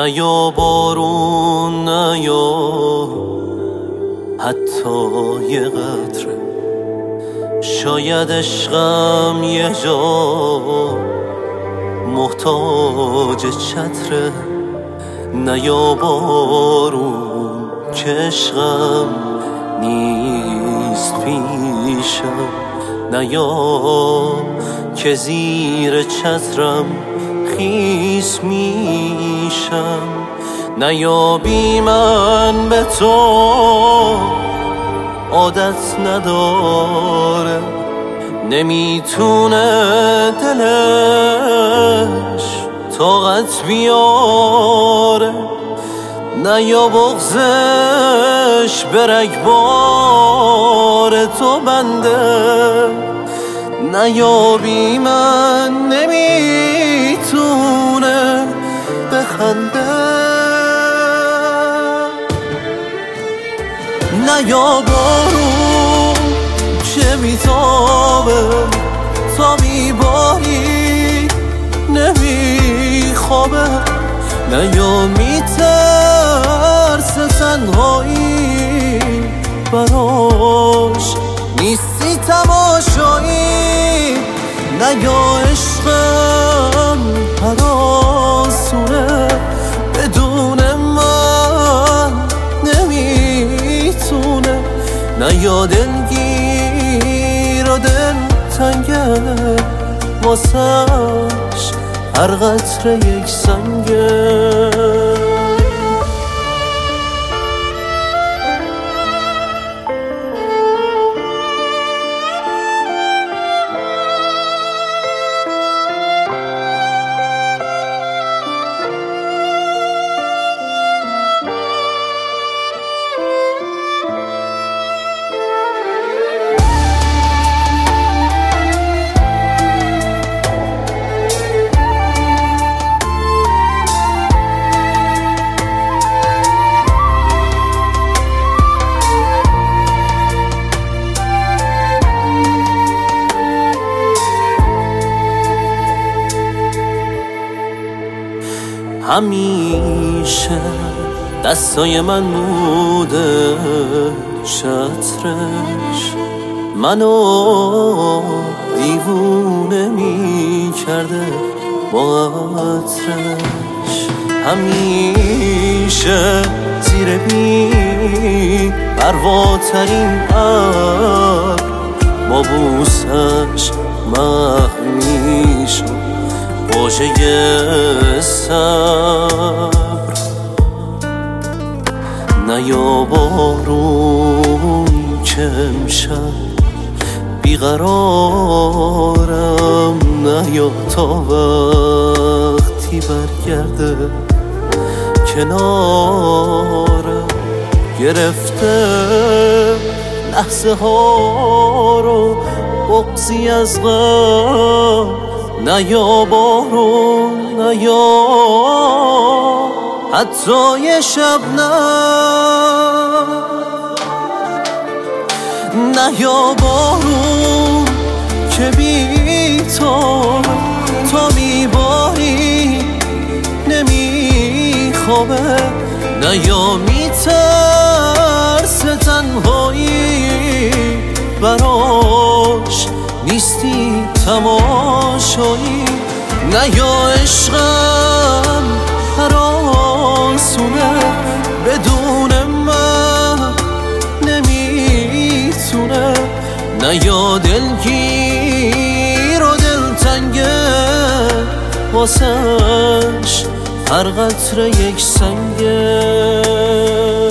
نیا بارون نیا حتی یه قطره، شاید عشقم یه جا محتاج چتره. نیا بارون که عشقم نیست پیشم، نیا که زیر چترم خیس میشم. نیا بی من به تو عادت نداره، نمیتونه دلش طاقت بیاره. نیا بغضش به رگبار تو بنده، نیا بی من نمیتونه بخنده. نیا بارون که میتابه تا میباری نمیخوابه، نیا میترسه تنهایی براش نیستی تماشایی. نیا عشقم هراسونه بدون من نمیتونه. نیا دلگیر و دل تنگه واسش هر قطره یک سنگه. همیشه دستای من بوده چترش، منو دیوونه می کرده با عطرش. همیشه زیر بی پرواترین ابر با بوسش محو می شد واژه صبر. نیا بارون که امشب بیقرارم، نیا تا وقتی برگرده کنارم. گرفته لحظه ها رو بغضی از غم، نیا بارون نیا حتی یه شبنم. نیا بارون که بی تو تا میباری نمیخوابه، نیا میترسه تنهایی براش نیستی تماشایی. نیا عشقم هراسونه بدون من نمیتونه. نیا دلگیر و دلتنگه واسش هر قطره یک سنگه.